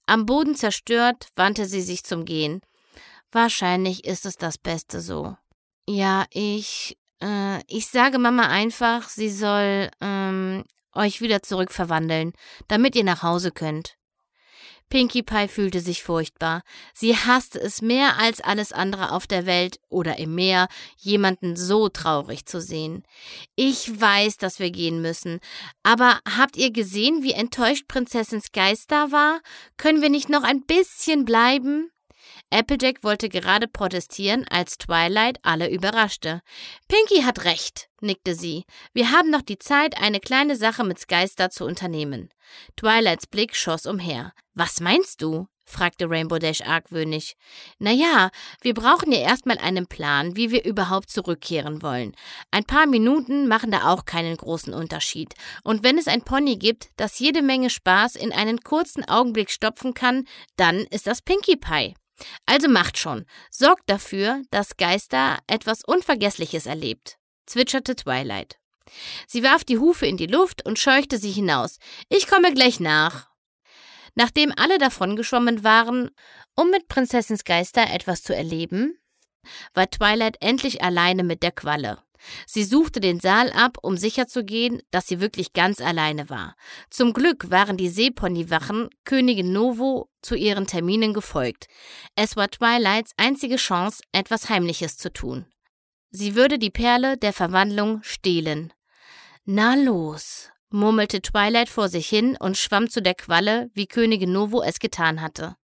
Am Boden zerstört, wandte sie sich zum Gehen. Wahrscheinlich ist es das Beste so. Ja, ich sage Mama einfach, sie soll, euch wieder zurückverwandeln, damit ihr nach Hause könnt. Pinkie Pie fühlte sich furchtbar. Sie hasste es mehr als alles andere auf der Welt oder im Meer, jemanden so traurig zu sehen. Ich weiß, dass wir gehen müssen, aber habt ihr gesehen, wie enttäuscht Prinzessin Sky-Star war? Können wir nicht noch ein bisschen bleiben? Applejack wollte gerade protestieren, als Twilight alle überraschte. Pinkie hat recht, nickte sie. Wir haben noch die Zeit, eine kleine Sache mit Sky-Star zu unternehmen. Twilights Blick schoss umher. Was meinst du? Fragte Rainbow Dash argwöhnisch. Naja, wir brauchen ja erstmal einen Plan, wie wir überhaupt zurückkehren wollen. Ein paar Minuten machen da auch keinen großen Unterschied. Und wenn es ein Pony gibt, das jede Menge Spaß in einen kurzen Augenblick stopfen kann, dann ist das Pinkie Pie. Also macht schon. Sorgt dafür, dass Sky-Star etwas Unvergessliches erlebt, zwitscherte Twilight. Sie warf die Hufe in die Luft und scheuchte sie hinaus. Ich komme gleich nach. Nachdem alle davongeschwommen waren, um mit Prinzessin Sky-Star etwas zu erleben, war Twilight endlich alleine mit der Qualle. Sie suchte den Saal ab, um sicherzugehen, dass sie wirklich ganz alleine war. Zum Glück waren die Seeponywachen Königin Novo zu ihren Terminen gefolgt. Es war Twilights einzige Chance, etwas Heimliches zu tun. Sie würde die Perle der Verwandlung stehlen. Na los, murmelte Twilight vor sich hin und schwamm zu der Qualle, wie Königin Novo es getan hatte.